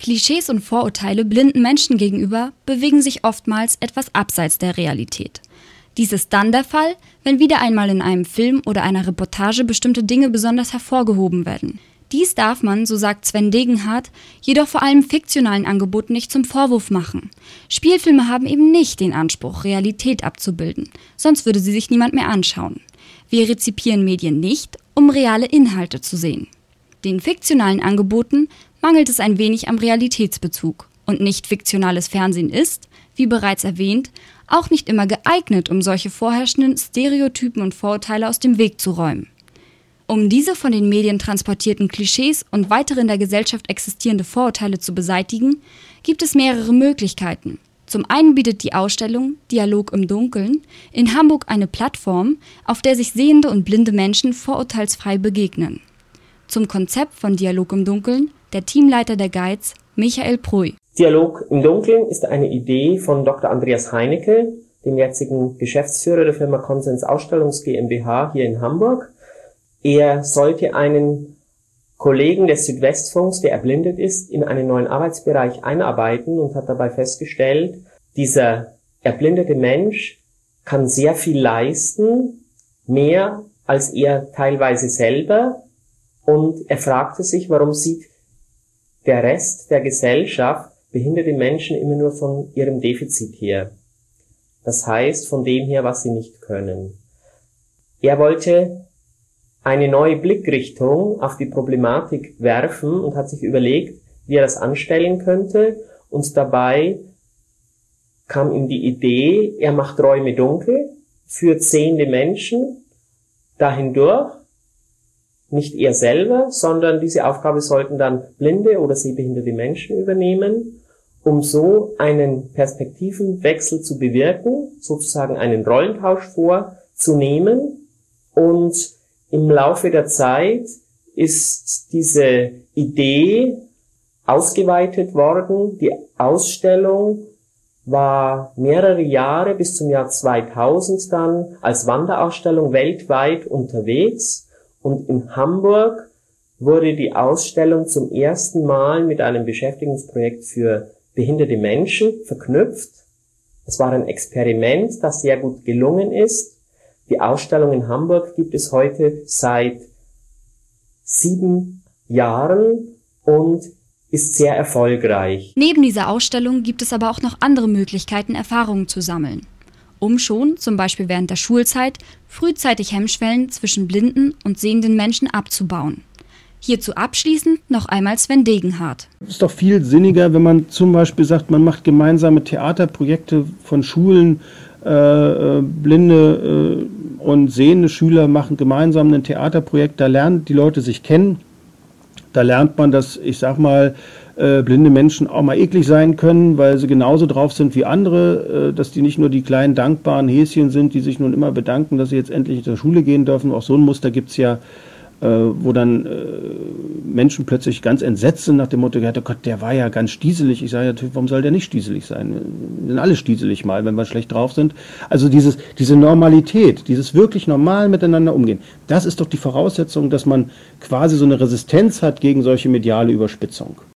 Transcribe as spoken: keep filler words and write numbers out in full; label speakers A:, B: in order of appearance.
A: Klischees und Vorurteile blinden Menschen gegenüber bewegen sich oftmals etwas abseits der Realität. Dies ist dann der Fall, wenn wieder einmal in einem Film oder einer Reportage bestimmte Dinge besonders hervorgehoben werden. Dies darf man, so sagt Sven Degenhardt, jedoch vor allem fiktionalen Angeboten nicht zum Vorwurf machen. Spielfilme haben eben nicht den Anspruch, Realität abzubilden, sonst würde sie sich niemand mehr anschauen. Wir rezipieren Medien nicht, um reale Inhalte zu sehen. Den fiktionalen Angeboten mangelt es ein wenig am Realitätsbezug. Und nicht fiktionales Fernsehen ist, wie bereits erwähnt, auch nicht immer geeignet, um solche vorherrschenden Stereotypen und Vorurteile aus dem Weg zu räumen. Um diese von den Medien transportierten Klischees und weitere in der Gesellschaft existierende Vorurteile zu beseitigen, gibt es mehrere Möglichkeiten. Zum einen bietet die Ausstellung Dialog im Dunkeln in Hamburg eine Plattform, auf der sich sehende und blinde Menschen vorurteilsfrei begegnen. Zum Konzept von Dialog im Dunkeln der Teamleiter der Guides, Michael Pruy.
B: Dialog im Dunkeln ist eine Idee von Doktor Andreas Heinecke, dem jetzigen Geschäftsführer der Firma Konsens Ausstellungs GmbH hier in Hamburg. Er sollte einen Kollegen des Südwestfunks, der erblindet ist, in einen neuen Arbeitsbereich einarbeiten und hat dabei festgestellt, dieser erblindete Mensch kann sehr viel leisten, mehr als er teilweise selber. Und er fragte sich, warum sieht der Rest der Gesellschaft behinderte Menschen immer nur von ihrem Defizit her. Das heißt, von dem her, was sie nicht können. Er wollte eine neue Blickrichtung auf die Problematik werfen und hat sich überlegt, wie er das anstellen könnte. Und dabei kam ihm die Idee, er macht Räume dunkel, führt sehende Menschen dahin durch, nicht er selber, sondern diese Aufgabe sollten dann blinde oder sehbehinderte Menschen übernehmen, um so einen Perspektivenwechsel zu bewirken, sozusagen einen Rollentausch vorzunehmen. Und im Laufe der Zeit ist diese Idee ausgeweitet worden. Die Ausstellung war mehrere Jahre bis zum Jahr zweitausend dann als Wanderausstellung weltweit unterwegs. Und in Hamburg wurde die Ausstellung zum ersten Mal mit einem Beschäftigungsprojekt für behinderte Menschen verknüpft. Es war ein Experiment, das sehr gut gelungen ist. Die Ausstellung in Hamburg gibt es heute seit sieben Jahren und ist sehr erfolgreich.
A: Neben dieser Ausstellung gibt es aber auch noch andere Möglichkeiten, Erfahrungen zu sammeln, um schon, zum Beispiel während der Schulzeit, frühzeitig Hemmschwellen zwischen blinden und sehenden Menschen abzubauen. Hierzu abschließend noch einmal Sven Degenhardt.
C: Es ist doch viel sinniger, wenn man zum Beispiel sagt, man macht gemeinsame Theaterprojekte von Schulen, äh, blinde äh, und sehende Schüler machen gemeinsam ein Theaterprojekt, da lernen die Leute sich kennen, da lernt man, dass, ich sag mal, äh, blinde Menschen auch mal eklig sein können, weil sie genauso drauf sind wie andere, äh, dass die nicht nur die kleinen dankbaren Häschen sind, die sich nun immer bedanken, dass sie jetzt endlich zur Schule gehen dürfen. Auch so ein Muster gibt's ja, äh, wo dann äh, Menschen plötzlich ganz entsetzt sind nach dem Motto, oh Gott, der war ja ganz stieselig. Ich sage natürlich, warum soll der nicht stieselig sein? Wir sind alle stieselig mal, wenn wir schlecht drauf sind. Also dieses, diese Normalität, dieses wirklich normal miteinander umgehen, das ist doch die Voraussetzung, dass man quasi so eine Resistenz hat gegen solche mediale Überspitzung.